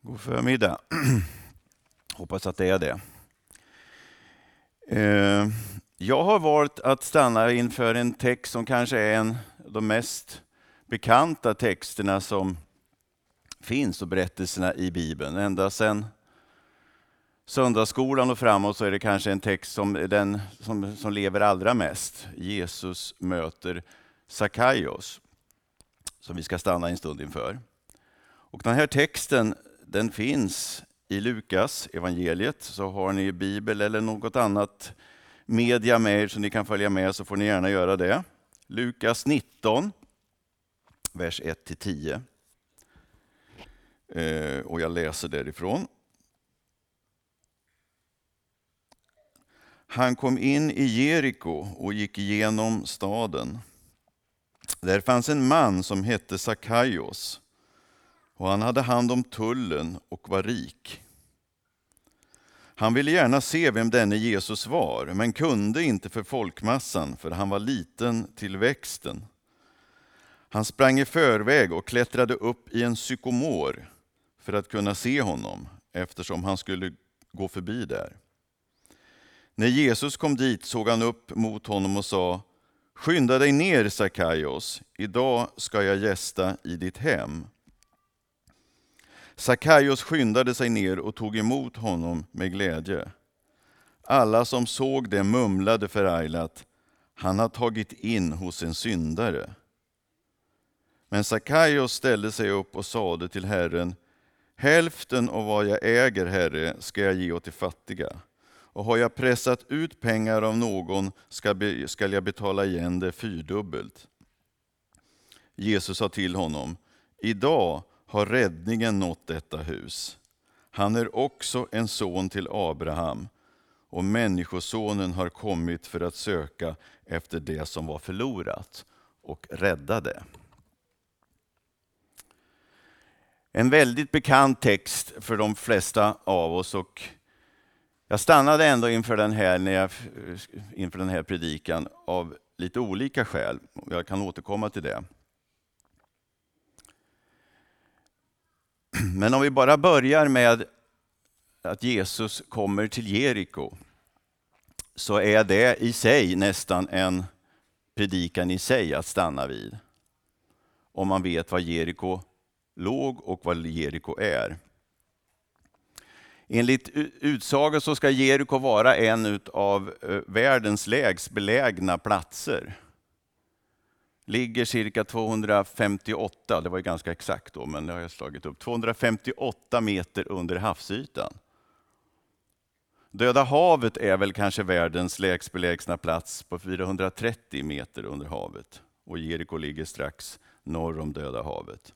God förmiddag. Hoppas att det är det. Jag har valt att stanna inför en text som kanske är en av de mest bekanta texterna som finns och berättelserna i Bibeln. Ända sedan söndagsskolan och framåt så är det kanske en text som lever allra mest. Jesus möter Sackaios, som vi ska stanna en stund inför. Och den här texten, den finns i Lukas evangeliet. Så har ni Bibel eller något annat media med er så ni kan följa med, så får ni gärna göra det. Lukas 19, vers 1-10. Och jag läser därifrån. Han kom in i Jeriko och gick igenom staden. Där fanns en man som hette Sackaios. Och han hade hand om tullen och var rik. Han ville gärna se vem denne Jesus var, men kunde inte för folkmassan, för han var liten till växten. Han sprang i förväg och klättrade upp i en sykomor för att kunna se honom, eftersom han skulle gå förbi där. När Jesus kom dit såg han upp mot honom och sa: "Skynda dig ner, Sackaios, idag ska jag gästa i ditt hem." Sackaios skyndade sig ner och tog emot honom med glädje. Alla som såg det mumlade förarglat: "Han har tagit in hos en syndare." Men Sackaios ställde sig upp och sade till Herren: "Hälften av vad jag äger, Herre, ska jag ge åt de fattiga. Och har jag pressat ut pengar av någon ska jag betala igen det fyrdubbelt." Jesus sa till honom: "Idag har räddningen nått detta hus. Han är också en son till Abraham, och människosonen har kommit för att söka efter det som var förlorat och rädda det." En väldigt bekant text för de flesta av oss, och jag stannade ändå inför den här predikan av lite olika skäl. Jag kan återkomma till det. Men om vi bara börjar med att Jesus kommer till Jeriko, så är det i sig nästan en predikan i sig att stanna vid. Om man vet var Jeriko låg och vad Jeriko är. Enligt utsago så ska Jeriko vara en av världens lägst belägna platser. Ligger cirka 258, det var ju ganska exakt då, men det har jag slagit upp, 258 meter under havsytan. Döda havet är väl kanske världens lägst belägna plats på 430 meter under havet. Och Jeriko ligger strax norr om Döda havet.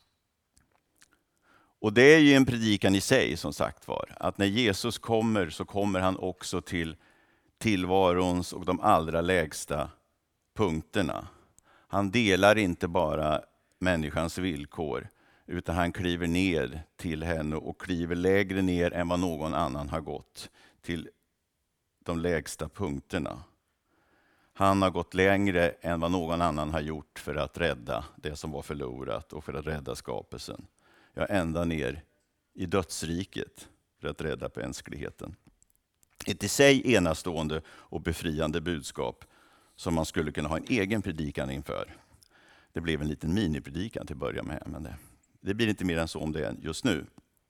Och det är ju en predikan i sig, som sagt var, att när Jesus kommer så kommer han också till tillvarons och de allra lägsta punkterna. Han delar inte bara människans villkor, utan han kliver ner till henne och kliver lägre ner än vad någon annan har gått, till de lägsta punkterna. Han har gått längre än vad någon annan har gjort för att rädda det som var förlorat och för att rädda skapelsen. Ja, ända ner i dödsriket för att rädda mänskligheten. Ett i sig enastående och befriande budskap som man skulle kunna ha en egen predikan inför. Det blev en liten minipredikan till att börja med, men det blir inte mer än så om det just nu.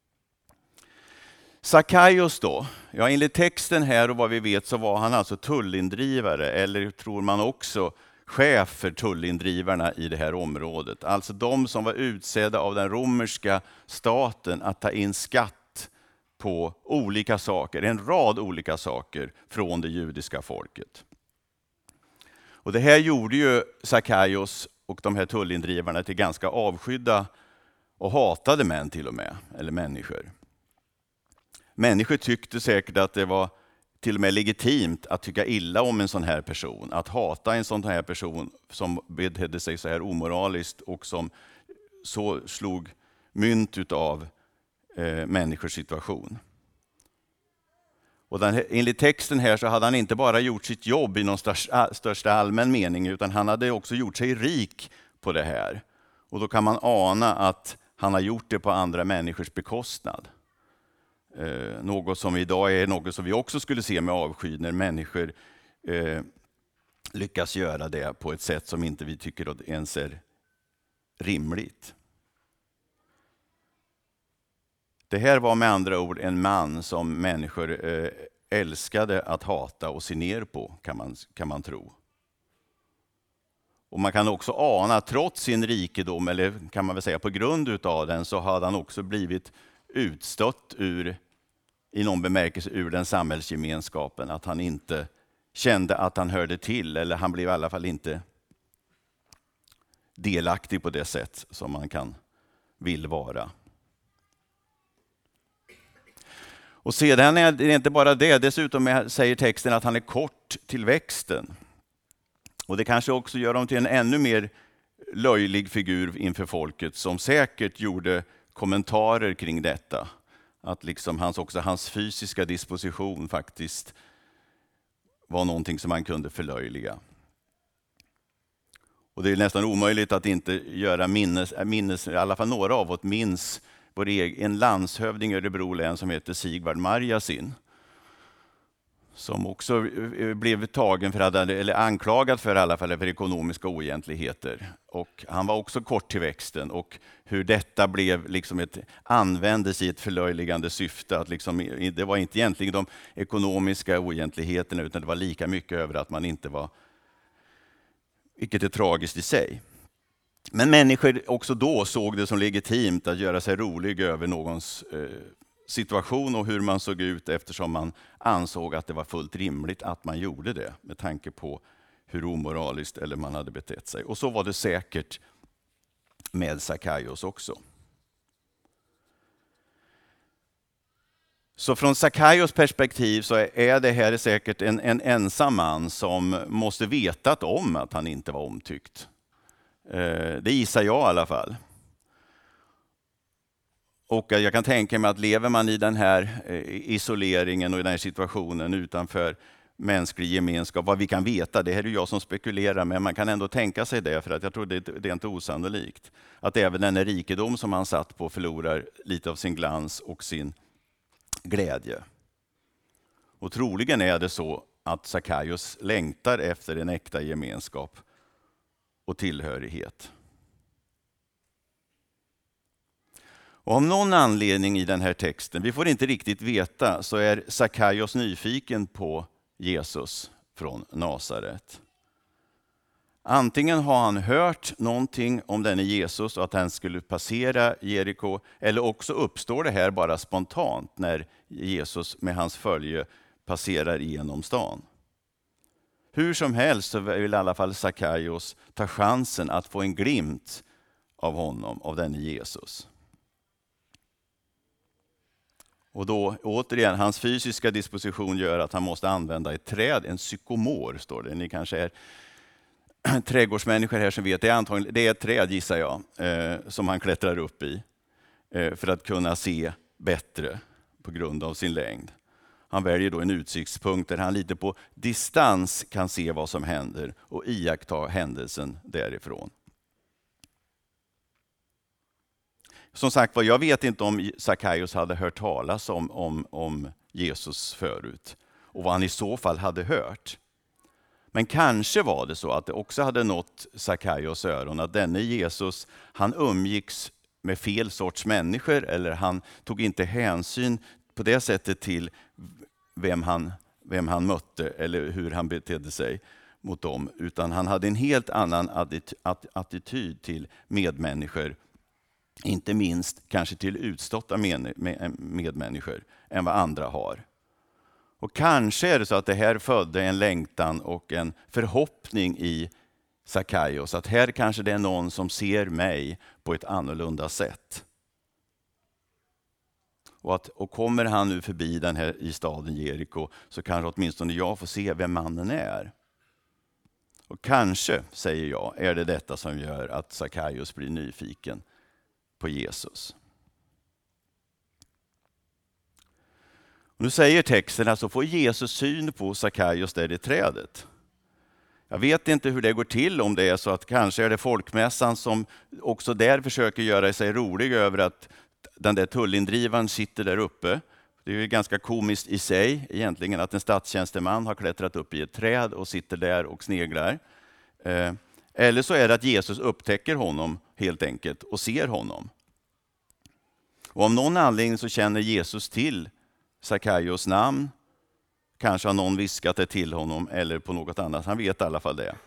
Sackaios då, ja, enligt texten här och vad vi vet så var han alltså tullindrivare, eller tror man också chef för tullindrivarna i det här området. Alltså de som var utsedda av den romerska staten att ta in skatt på olika saker, en rad olika saker från det judiska folket. Och det här gjorde ju Sackaios och de här tullindrivarna till ganska avskydda och hatade män till och med, eller människor. Människor tyckte säkert att det var till och med legitimt att tycka illa om en sån här person, att hata en sån här person som betedde sig så här omoraliskt och som så slog mynt av människors situation. Och enligt texten här så hade han inte bara gjort sitt jobb i någon största allmän mening, utan han hade också gjort sig rik på det här. Och då kan man ana att han har gjort det på andra människors bekostnad. Något som idag är något som vi också skulle se med avsky när människor lyckas göra det på ett sätt som inte vi tycker ens är rimligt. Det här var med andra ord en man som människor älskade att hata och se ner på, kan man tro. Och man kan också ana, trots sin rikedom, eller kan man väl säga på grund utav den, så hade han också blivit utstött i någon bemärkelse ur den samhällsgemenskapen. Att han inte kände att han hörde till, eller han blev i alla fall inte delaktig på det sätt som man vill vara. Och sedan är det inte bara det, dessutom säger texten att han är kort till växten. Och det kanske också gör honom till en ännu mer löjlig figur inför folket, som säkert gjorde kommentarer kring detta. Att liksom hans fysiska disposition faktiskt var någonting som man kunde förlöjliga. Och det är nästan omöjligt att inte göra minnes, i alla fall några av oss minns en landshövding i Örebro län som heter Sigvard Marjasin. Som också blev tagen eller anklagad för i alla fall för ekonomiska oegentligheter. Och han var också kort till växten, och hur detta blev liksom användes i ett förlöjligande syfte. Att liksom, det var inte egentligen de ekonomiska oegentligheterna, utan det var lika mycket över att man inte var, vilket är tragiskt i sig. Men människor också då såg det som legitimt att göra sig rolig över någons situation och hur man såg ut, eftersom man ansåg att det var fullt rimligt att man gjorde det med tanke på hur omoraliskt eller man hade betett sig. Och så var det säkert med Sackaios också. Så från Sackaios perspektiv så är det här säkert en ensam man som måste vetat om att han inte var omtyckt. Det gissar jag i alla fall. Och jag kan tänka mig att lever man i den här isoleringen och i den här situationen utanför mänsklig gemenskap, vad vi kan veta, det här är jag som spekulerar, men man kan ändå tänka sig det, för att jag tror det är inte osannolikt. Att även den rikedom som han satt på förlorar lite av sin glans och sin glädje. Och troligen är det så att Sackaios längtar efter en äkta gemenskap och tillhörighet. Och av någon anledning i den här texten, vi får inte riktigt veta, så är Sackaios nyfiken på Jesus från Nasaret. Antingen har han hört någonting om denne Jesus och att han skulle passera Jeriko, eller också uppstår det här bara spontant när Jesus med hans följe passerar igenom stan. Hur som helst så vill i alla fall Sackaios ta chansen att få en glimt av honom, av denne Jesus. Och då återigen, hans fysiska disposition gör att han måste använda ett träd, en sykomor står det. Ni kanske är trädgårdsmänniskor här som vet, det är ett träd gissar jag, som han klättrar upp i för att kunna se bättre på grund av sin längd. Han väljer då en utsiktspunkt där han lite på distans kan se vad som händer och iaktta händelsen därifrån. Som sagt var, jag vet inte om Sackaios hade hört talas om Jesus förut och vad han i så fall hade hört. Men kanske var det så att det också hade nått Sackaios öron att denne Jesus, han umgicks med fel sorts människor, eller han tog inte hänsyn på det sättet till vem han mötte eller hur han betedde sig mot dem, utan han hade en helt annan attityd till medmänniskor, inte minst kanske till utstötta medmänniskor än vad andra har. Och kanske är det så att det här födde en längtan och en förhoppning i Sackaios, att här kanske det är någon som ser mig på ett annorlunda sätt. Och kommer han nu förbi den här i staden Jeriko, så kanske åtminstone jag får se vem mannen är. Och kanske, säger jag, är det detta som gör att Sackaios blir nyfiken på Jesus. Och nu säger texten att så får Jesus syn på Sackaios där i trädet. Jag vet inte hur det går till, om det är så att kanske är det folkmässan som också där försöker göra sig rolig över att den där tullindrivaren sitter där uppe. Det är ju ganska komiskt i sig egentligen att en statstjänsteman har klättrat upp i ett träd och sitter där och sneglar. Eller så är det att Jesus upptäcker honom helt enkelt och ser honom. Och av någon anledning så känner Jesus till Sackaios namn. Kanske har någon viskat det till honom eller på något annat. Han vet i alla fall det.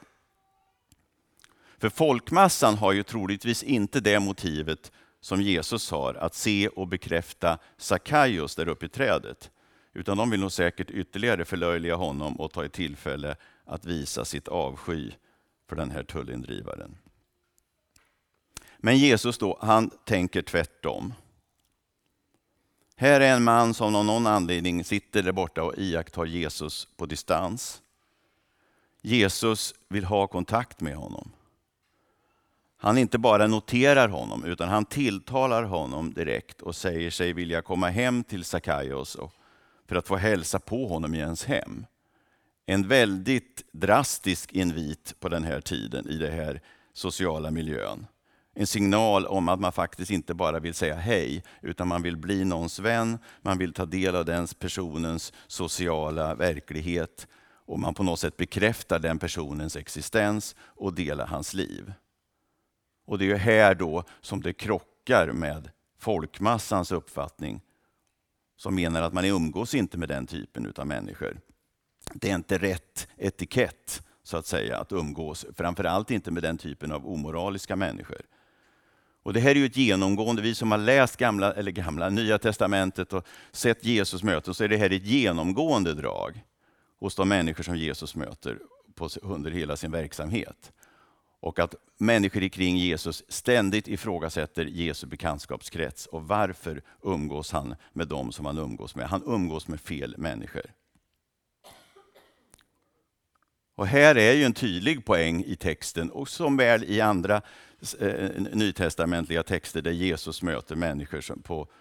För folkmassan har ju troligtvis inte det motivet som Jesus har, att se och bekräfta Sackaios där uppe i trädet. Utan de vill nog säkert ytterligare förlöjliga honom och ta ett tillfälle att visa sitt avsky för den här tullindrivaren. Men Jesus då, han tänker tvärtom. Här är en man som av någon anledning sitter där borta och iakttar Jesus på distans. Jesus vill ha kontakt med honom. Han inte bara noterar honom utan han tilltalar honom direkt och säger sig vilja komma hem till Sackaios för att få hälsa på honom i ens hem. En väldigt drastisk invit på den här tiden i den här sociala miljön. En signal om att man faktiskt inte bara vill säga hej, utan man vill bli någons vän, man vill ta del av den personens sociala verklighet och man på något sätt bekräftar den personens existens och delar hans liv. Och det är ju här då som det krockar med folkmassans uppfattning som menar att man umgås inte med den typen av människor. Det är inte rätt etikett så att säga att umgås, framförallt inte med den typen av omoraliska människor. Och det här är ju ett genomgående, vi som har läst Nya testamentet och sett Jesus möten, så är det här ett genomgående drag hos de människor som Jesus möter under hela sin verksamhet. Och att människor kring Jesus ständigt ifrågasätter Jesu bekantskapskrets och varför umgås han med dem som han umgås med. Han umgås med fel människor. Och här är ju en tydlig poäng i texten och som väl i andra nytestamentliga texter där Jesus möter människor som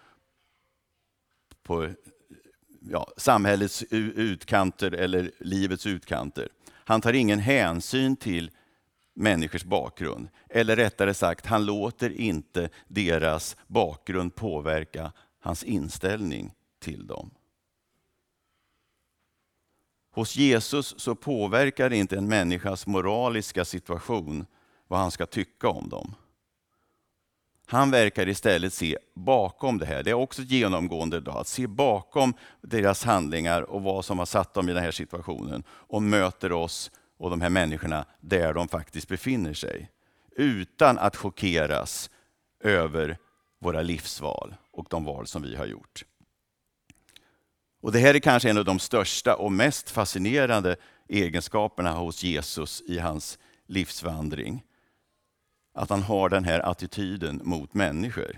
på samhällets utkanter eller livets utkanter. Han tar ingen hänsyn till människors bakgrund. Eller rättare sagt, han låter inte deras bakgrund påverka hans inställning till dem. Hos Jesus så påverkar inte en människas moraliska situation vad han ska tycka om dem. Han verkar istället se bakom det här. Det är också genomgående då, att se bakom deras handlingar och vad som har satt dem i den här situationen och möter oss och de här människorna där de faktiskt befinner sig. Utan att chockeras över våra livsval och de val som vi har gjort. Och det här är kanske en av de största och mest fascinerande egenskaperna hos Jesus i hans livsvandring. Att han har den här attityden mot människor.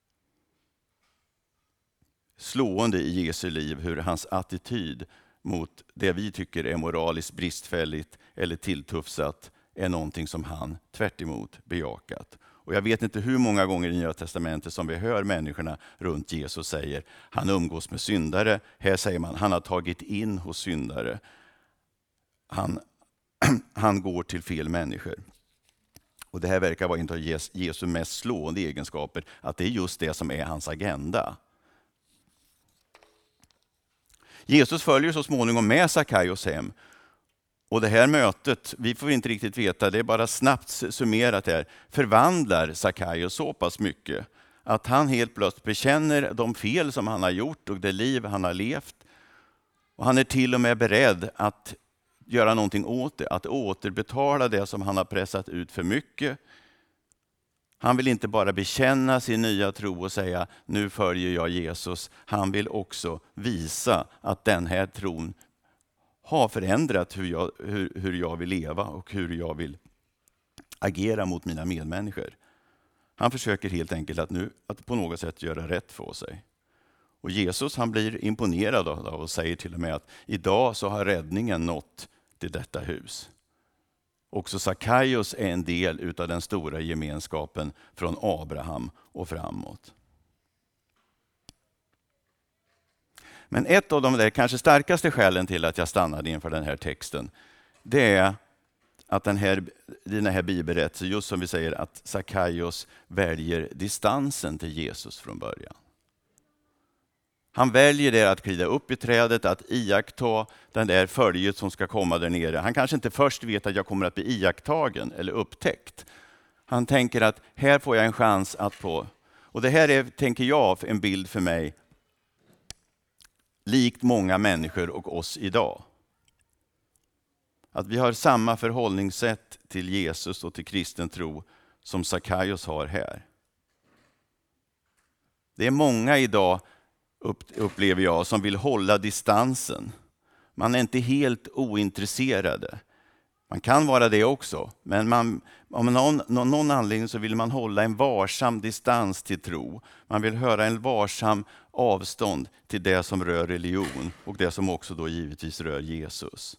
Slående i Jesu liv hur hans attityd mot det vi tycker är moraliskt bristfälligt eller tilltufsat är någonting som han tvärt emot bejakat. Och jag vet inte hur många gånger i Nya testamentet som vi hör människorna runt Jesus säger han umgås med syndare. Här säger man han har tagit in hos syndare. Han går till fel människor. Och det här verkar vara en av Jesu mest slående egenskaper, att det är just det som är hans agenda. Jesus följer så småningom med Sackaios hem. Och det här mötet, vi får inte riktigt veta, det är bara snabbt summerat här, förvandlar Sackaios så pass mycket att han helt plötsligt bekänner de fel som han har gjort och det liv han har levt. Och han är till och med beredd att göra någonting åt det, att återbetala det som han har pressat ut för mycket. Han vill inte bara bekänna sin nya tro och säga nu följer jag Jesus. Han vill också visa att den här tron har förändrat hur jag vill leva och hur jag vill agera mot mina medmänniskor. Han försöker helt enkelt att på något sätt göra rätt för sig. Och Jesus han blir imponerad av det och säger till och med att idag så har räddningen nått till detta hus. Också Sackaios är en del av den stora gemenskapen från Abraham och framåt. Men ett av de där kanske starkaste skälen till att jag stannade inför den här texten, det är att den här bibelberättelsen, just som vi säger, att Sackaios väljer distansen till Jesus från början. Han väljer det att glida upp i trädet, att iaktta den där följet som ska komma där nere. Han kanske inte först vet att jag kommer att bli iakttagen eller upptäckt. Han tänker att här får jag en chans att få. Och det här är, tänker jag, en bild för mig likt många människor och oss idag. Att vi har samma förhållningssätt till Jesus och till kristen tro som Sackaios har här. Det är många idag, upplever jag, som vill hålla distansen. Man är inte helt ointresserade. Man kan vara det också, men av någon anledning så vill man hålla en varsam distans till tro. Man vill höra en varsam avstånd till det som rör religion och det som också då givetvis rör Jesus.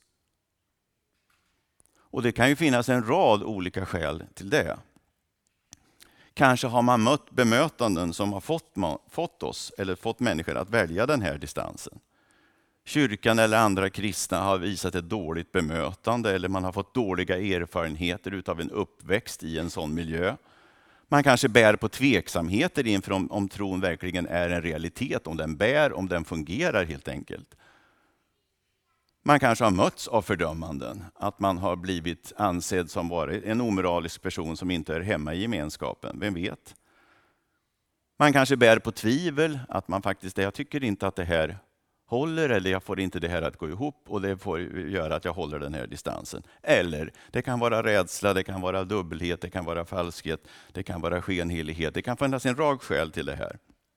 Och det kan ju finnas en rad olika skäl till det. Kanske har man mött bemötanden som har fått oss eller fått människor att välja den här distansen. Kyrkan eller andra kristna har visat ett dåligt bemötande eller man har fått dåliga erfarenheter utav en uppväxt i en sån miljö. Man kanske bär på tveksamheter inför om tron verkligen är en realitet, om den fungerar helt enkelt. Man kanske har mötts av fördömanden, att man har blivit ansedd som varit en omoralisk person som inte är hemma i gemenskapen, vem vet? Man kanske bär på tvivel, att man faktiskt, jag tycker inte att det här håller eller jag får inte det här att gå ihop och det får göra att jag håller den här distansen. Eller det kan vara rädsla, det kan vara dubbelhet, det kan vara falskhet, det kan vara skenhelighet, det kan finnas en rad skäl till det här.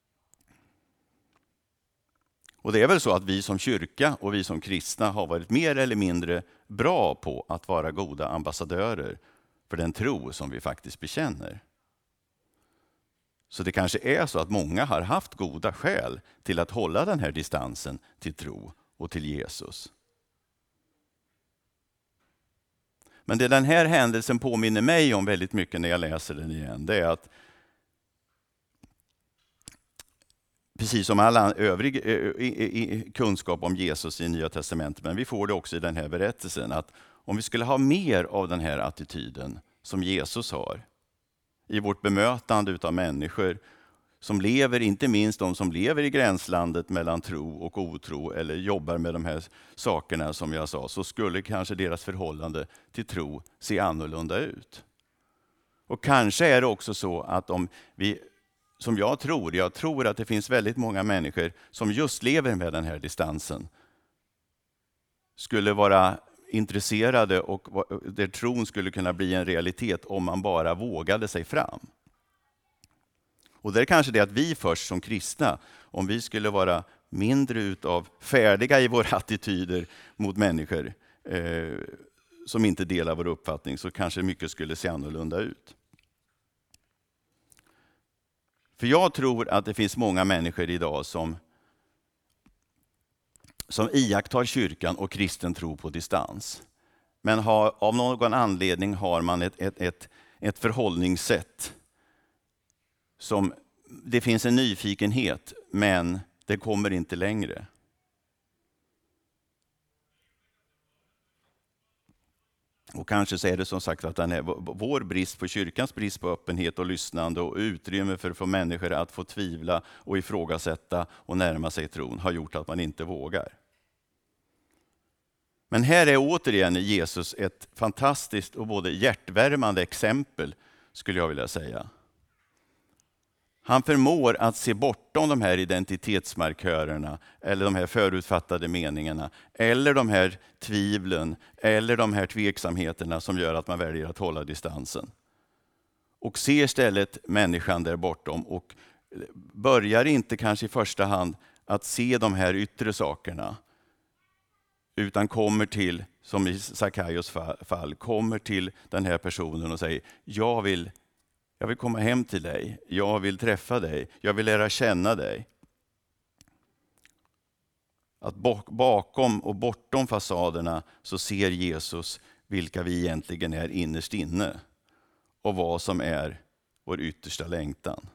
Och det är väl så att vi som kyrka och vi som kristna har varit mer eller mindre bra på att vara goda ambassadörer för den tro som vi faktiskt bekänner. Så det kanske är så att många har haft goda skäl till att hålla den här distansen till tro och till Jesus. Men det den här händelsen påminner mig om väldigt mycket när jag läser den igen, det är att precis som all övrig kunskap om Jesus i Nya testamentet, men vi får det också i den här berättelsen, att om vi skulle ha mer av den här attityden som Jesus har i vårt bemötande utav människor som lever, inte minst de som lever i gränslandet mellan tro och otro eller jobbar med de här sakerna som jag sa, så skulle kanske deras förhållande till tro se annorlunda ut. Och kanske är det också så att om vi, som jag tror att det finns väldigt många människor som just lever med den här distansen, skulle vara intresserade och där tron skulle kunna bli en realitet om man bara vågade sig fram. Och det är kanske det att vi först som kristna, om vi skulle vara mindre utav färdiga i våra attityder mot människor som inte delar vår uppfattning, så kanske mycket skulle se annorlunda ut. För jag tror att det finns många människor idag som iakttar kyrkan och kristen tro på distans. Men av någon anledning har man ett förhållningssätt som det finns en nyfikenhet, men det kommer inte längre. Och kanske så är det som sagt att vår brist på kyrkans brist på öppenhet och lyssnande och utrymme för att få människor att få tvivla och ifrågasätta och närma sig tron har gjort att man inte vågar. Men här är återigen Jesus ett fantastiskt och både hjärtvärmande exempel, skulle jag vilja säga. Han förmår att se bortom de här identitetsmarkörerna eller de här förutfattade meningarna eller de här tvivlen eller de här tveksamheterna som gör att man väljer att hålla distansen. Och ser istället människan där bortom och börjar inte kanske i första hand att se de här yttre sakerna, utan kommer till, som i Sackaios fall, kommer till den här personen och säger: jag vill komma hem till dig, jag vill träffa dig, jag vill lära känna dig. Att bakom och bortom fasaderna så ser Jesus vilka vi egentligen är innerst inne och vad som är vår yttersta längtan.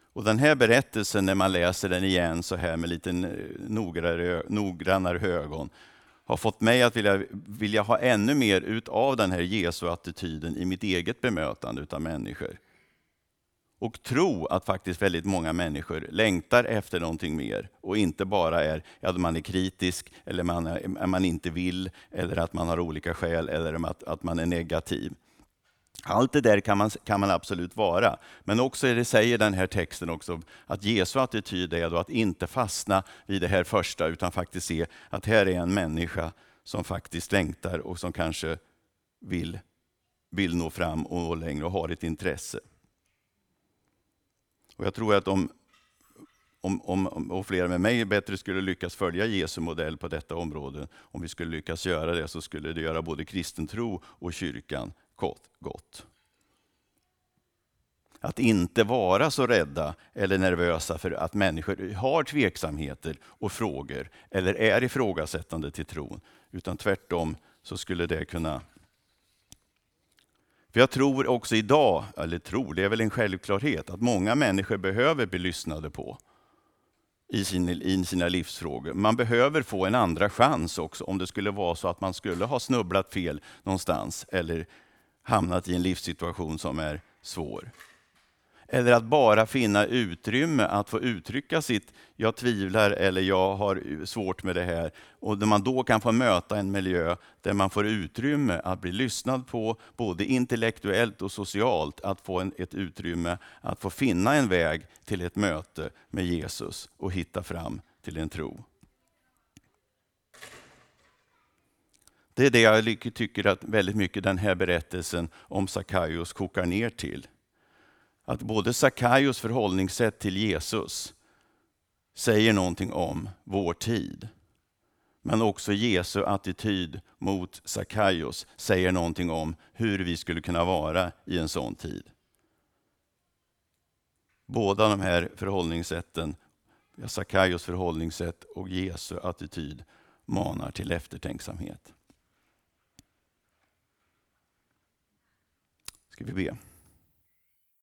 Och den här berättelsen, när man läser den igen så här med lite noggrannare ögon, har fått mig att vilja ha ännu mer utav den här Jesu-attityden i mitt eget bemötande utav människor. Och tro att faktiskt väldigt många människor längtar efter någonting mer och inte bara är att man är kritisk eller man inte vill eller att man har olika skäl eller att man är negativ. Allt det där kan man absolut vara. Men också det säger den här texten också att Jesu attityd är då att inte fastna vid det här första utan faktiskt se att här är en människa som faktiskt längtar och som kanske vill nå fram och nå längre och har ett intresse. Och jag tror att om flera med mig bättre skulle lyckas följa Jesu modell på detta område, om vi skulle lyckas göra det så skulle det göra både kristen tro och kyrkan gott. Att inte vara så rädda eller nervösa för att människor har tveksamheter och frågor eller är ifrågasättande till tron, utan tvärtom så skulle det kunna. För jag tror också idag, det är väl en självklarhet, att många människor behöver bli lyssnade på i sina livsfrågor. Man behöver få en andra chans också om det skulle vara så att man skulle ha snubblat fel någonstans eller hamnat i en livssituation som är svår. Eller att bara finna utrymme att få uttrycka sitt jag tvivlar eller jag har svårt med det här. Och när man då kan få möta en miljö där man får utrymme att bli lyssnad på både intellektuellt och socialt. Att få ett utrymme att få finna en väg till ett möte med Jesus och hitta fram till en tro. Det är det jag tycker att väldigt mycket den här berättelsen om Sackaios kokar ner till. Att både Sackaios förhållningssätt till Jesus säger någonting om vår tid. Men också Jesu attityd mot Sackaios säger någonting om hur vi skulle kunna vara i en sån tid. Båda de här förhållningssätten, Sackaios förhållningssätt och Jesu attityd, manar till eftertänksamhet. Ska vi be.